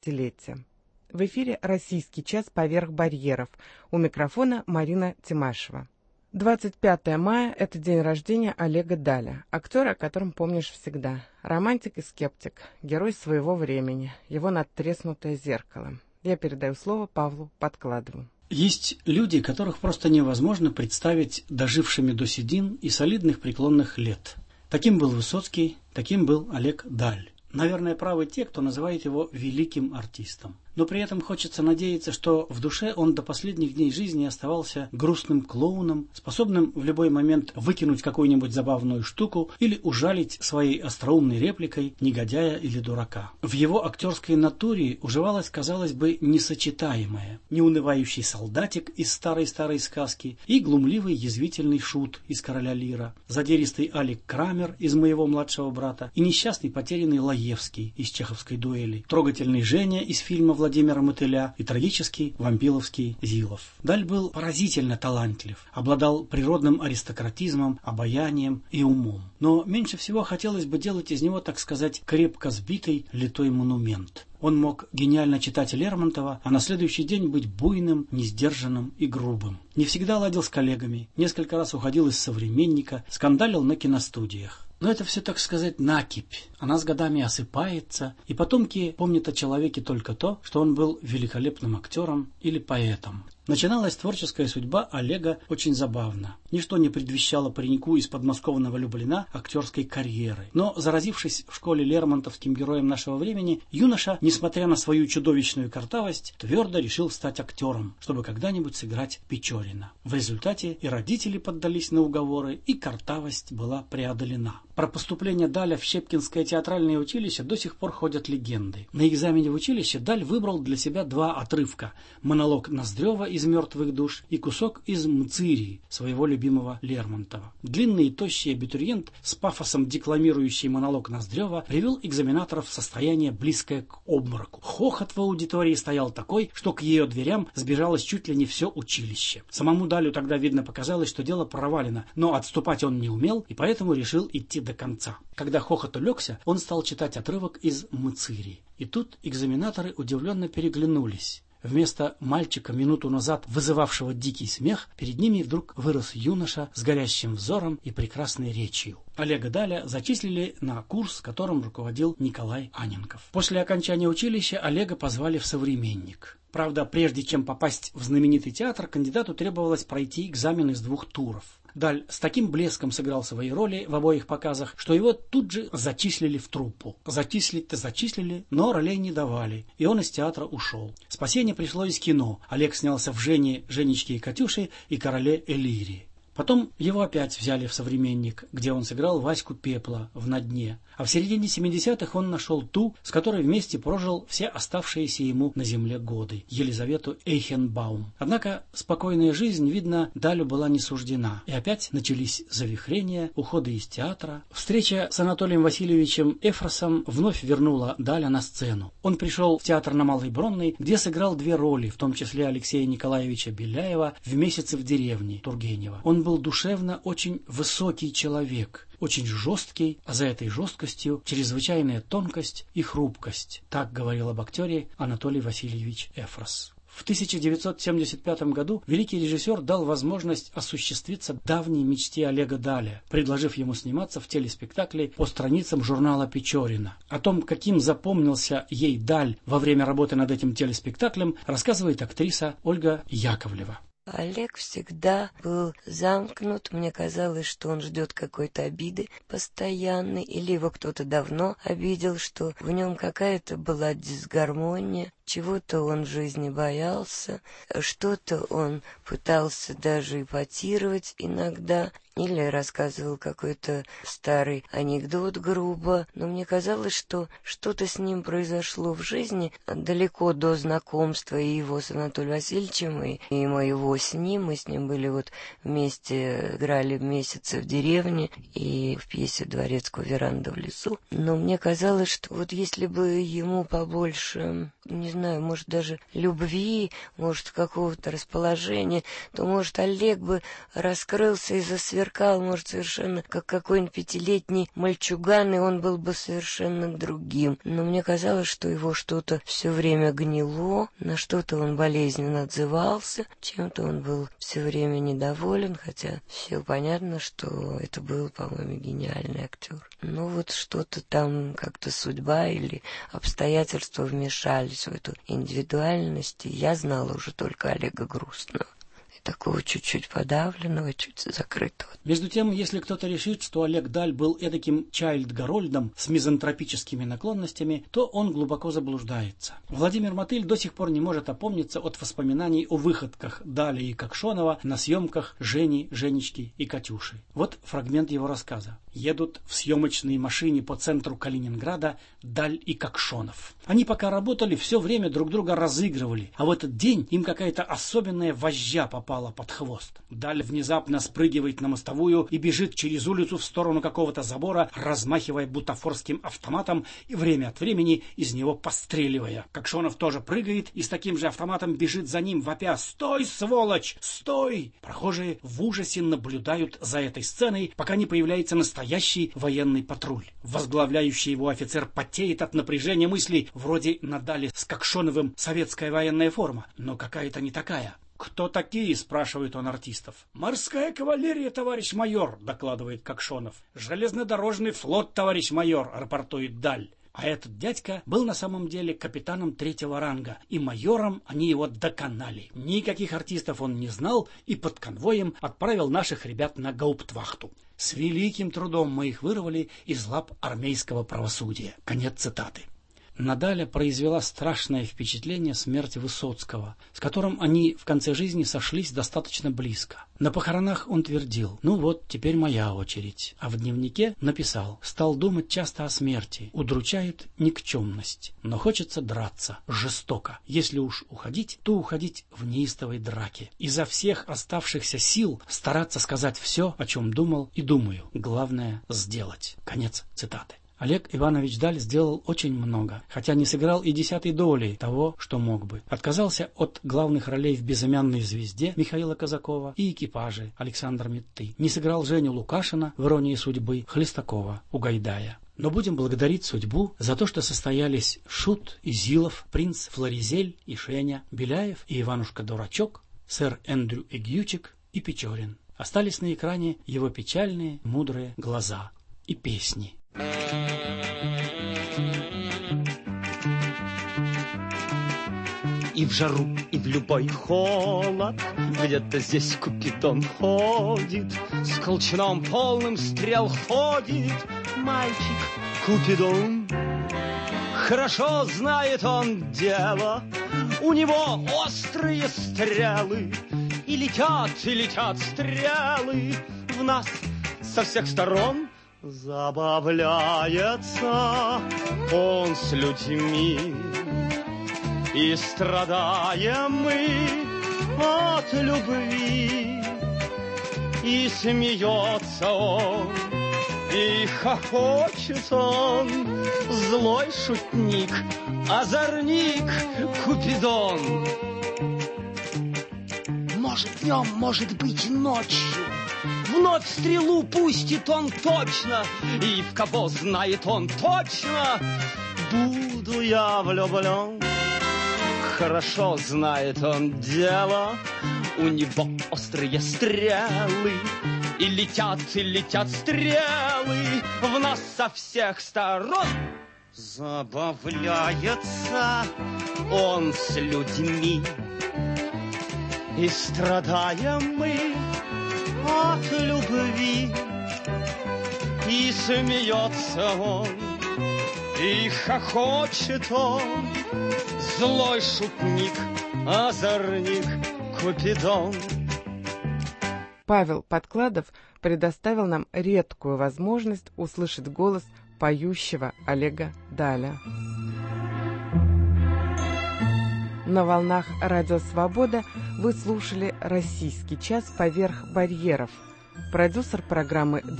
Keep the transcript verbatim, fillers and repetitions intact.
пятидесятилетия. В эфире «Российский час поверх барьеров». У микрофона Марина Тимашева. двадцать пятое мая – это день рождения Олега Даля, актера, о котором помнишь всегда. Романтик и скептик, герой своего времени, его надтреснутое зеркало. Я передаю слово Павлу Подкладову. Есть люди, которых просто невозможно представить дожившими до седин и солидных преклонных лет. Таким был Высоцкий, таким был Олег Даль. Наверное, правы те, кто называет его великим артистом. Но при этом хочется надеяться, что в душе он до последних дней жизни оставался грустным клоуном, способным в любой момент выкинуть какую-нибудь забавную штуку или ужалить своей остроумной репликой негодяя или дурака. В его актерской натуре уживалось, казалось бы, несочетаемое: неунывающий солдатик из старой-старой сказки и глумливый язвительный шут из «Короля Лира», задиристый Алик Крамер из «Моего младшего брата» и несчастный потерянный Лаевский из «Чеховской дуэли», трогательный Женя из фильма Владимира Мотыля и трагический вампиловский Зилов. Даль был поразительно талантлив, обладал природным аристократизмом, обаянием и умом. Но меньше всего хотелось бы делать из него, так сказать, крепко сбитый литой монумент. Он мог гениально читать Лермонтова, а на следующий день быть буйным, несдержанным и грубым. Не всегда ладил с коллегами, несколько раз уходил из «Современника», скандалил на киностудиях. Но это все, так сказать, накипь. Она с годами осыпается, и потомки помнят о человеке только то, что он был великолепным актером или поэтом. Начиналась творческая судьба Олега очень забавно. Ничто не предвещало пареньку из подмосковного Люблина актерской карьеры. Но, заразившись в школе лермонтовским героем нашего времени, юноша, несмотря на свою чудовищную картавость, твердо решил стать актером, чтобы когда-нибудь сыграть Печорина. В результате и родители поддались на уговоры, и картавость была преодолена. Про поступление Даля в Щепкинское театральное училище до сих пор ходят легенды. На экзамене в училище Даль выбрал для себя два отрывка: монолог Ноздрева из «Мертвых душ» и кусок из «Мцырии» своего любимого Лермонтова. Длинный и тощий абитуриент, с пафосом декламирующий монолог Ноздрева, привел экзаменаторов в состояние, близкое к обмороку. Хохот в аудитории стоял такой, что к ее дверям сбежалось чуть ли не все училище. Самому Далю тогда, видно, показалось, что дело провалено, но отступать он не умел и поэтому решил идти до конца. Когда хохот улегся, он стал читать отрывок из «Мцырии». И тут экзаменаторы удивленно переглянулись. Вместо мальчика, минуту назад вызывавшего дикий смех, перед ними вдруг вырос юноша с горящим взором и прекрасной речью. Олега Даля зачислили на курс, которым руководил Николай Анненков. После окончания училища Олега позвали в «Современник». Правда, прежде чем попасть в знаменитый театр, кандидату требовалось пройти экзамен из двух туров. Даль с таким блеском сыграл свои роли в обоих показах, что его тут же зачислили в труппу. Зачислить-то зачислили, но ролей не давали, и он из театра ушел. Спасение пришло из кино. Олег снялся в «Жене, Женечке и Катюше» и «Короле Элире». Потом его опять взяли в «Современник», где он сыграл Ваську Пепла в «На дне». А в середине семидесятых он нашел ту, с которой вместе прожил все оставшиеся ему на земле годы, Елизавету Эйхенбаум. Однако спокойная жизнь, видно, Далю была не суждена. И опять начались завихрения, уходы из театра. Встреча с Анатолием Васильевичем Эфросом вновь вернула Даля на сцену. Он пришел в театр на Малой Бронной, где сыграл две роли, в том числе Алексея Николаевича Беляева в «Месяце в деревне» Тургенева. Он был душевно очень высокий человек, очень жесткий, а за этой жесткостью чрезвычайная тонкость и хрупкость. Так говорил об актере Анатолий Васильевич Эфрос. В тысяча девятьсот семьдесят пятом году великий режиссер дал возможность осуществиться давней мечте Олега Даля, предложив ему сниматься в телеспектакле по страницам журнала «Печорина». О том, каким запомнился ей Даль во время работы над этим телеспектаклем, рассказывает актриса Ольга Яковлева. Олег всегда был замкнут. Мне казалось, что он ждет какой-то обиды постоянной, или его кто-то давно обидел, что в нем какая-то была дисгармония, чего-то он в жизни боялся, что-то он пытался даже эпатировать иногда, или рассказывал какой-то старый анекдот грубо, но мне казалось, что что-то с ним произошло в жизни далеко до знакомства и его с Анатолием Васильевичем, и, и моего с ним. Мы с ним были вот вместе, играли «Месяцы в деревне» и в пьесе Дворецкого «Веранда в лесу». Но мне казалось, что вот если бы ему побольше, не знаю, знаю, может, даже любви, может, какого-то расположения, то, может, Олег бы раскрылся и засверкал, может, совершенно как какой-нибудь пятилетний мальчуган, и он был бы совершенно другим. Но мне казалось, что его что-то все время гнило, на что-то он болезненно отзывался, чем-то он был все время недоволен, хотя все понятно, что это был, по-моему, гениальный актер. Ну вот что-то там как-то судьба или обстоятельства вмешались в эту индивидуальность, и я знала уже только Олега Грустного. Такого чуть-чуть подавленного, чуть закрытого. Между тем, если кто-то решит, что Олег Даль был эдаким Чайльд-Гарольдом с мизантропическими наклонностями, то он глубоко заблуждается. Владимир Мотыль до сих пор не может опомниться от воспоминаний о выходках Даля и Кокшонова на съемках Жени, Женечки и Катюши. Вот фрагмент его рассказа. Едут в съемочной машине по центру Калининграда Даль и Кокшонов. Они пока работали, все время друг друга разыгрывали, а в этот день им какая-то особенная вожжа попала под хвост. Даль внезапно спрыгивает на мостовую и бежит через улицу в сторону какого-то забора, размахивая бутафорским автоматом и время от времени из него постреливая. Кокшонов тоже прыгает и с таким же автоматом бежит за ним, вопя: «Стой, сволочь! Стой!» Прохожие в ужасе наблюдают за этой сценой, пока не появляется настоящий военный патруль. Возглавляющий его офицер потеет от напряжения мыслей, вроде на Дале с Кокшоновым советская военная форма, но какая-то не такая. «Кто такие?» — спрашивает он артистов. «Морская кавалерия, товарищ майор», — докладывает Кокшонов. «Железнодорожный флот, товарищ майор», — рапортует Даль. А этот дядька был на самом деле капитаном третьего ранга, и майором они его доконали. Никаких артистов он не знал и под конвоем отправил наших ребят на гауптвахту. «С великим трудом мы их вырвали из лап армейского правосудия». Конец цитаты. На Даля произвела страшное впечатление смерть Высоцкого, с которым они в конце жизни сошлись достаточно близко. На похоронах он твердил: «Ну вот, теперь моя очередь». А в дневнике написал: «Стал думать часто о смерти. Удручает никчемность. Но хочется драться. Жестоко. Если уж уходить, то уходить в неистовой драке. Изо всех оставшихся сил стараться сказать все, о чем думал и думаю. Главное — сделать». Конец цитаты. Олег Иванович Даль сделал очень много, хотя не сыграл и десятой доли того, что мог бы. Отказался от главных ролей в «Безымянной звезде» Михаила Казакова и «Экипаже» Александра Митты. Не сыграл Женю Лукашина в «Иронии судьбы», Хлестакова у Гайдая. Но будем благодарить судьбу за то, что состоялись Шут и Зилов, принц Флоризель и Шеня, Беляев и Иванушка-дурачок, сэр Эндрю Эгьючик и Печорин. Остались на экране его печальные, мудрые глаза и песни. И в жару, и в любой холод где-то здесь Купидон ходит, с колчаном полным стрел ходит мальчик Купидон. Хорошо знает он дело, у него острые стрелы, и летят, и летят стрелы в нас со всех сторон. Забавляется он с людьми, и страдаем мы от любви. И смеется он, и хохочет он, злой шутник, озорник Купидон. Может днем, может быть ночью, вновь стрелу пустит он точно, и в кого знает он точно, буду я влюблен. Хорошо знает он дело, у него острые стрелы, и летят, и летят стрелы в нас со всех сторон. Забавляется он с людьми, и страдаем мы от любви. И смеется он, и хохочет он, злой шутник, озорник Купидон. Павел Подкладов предоставил нам редкую возможность услышать голос поющего Олега Даля. На волнах Радио Свобода вы слушали «Российский час поверх барьеров». Продюсер программы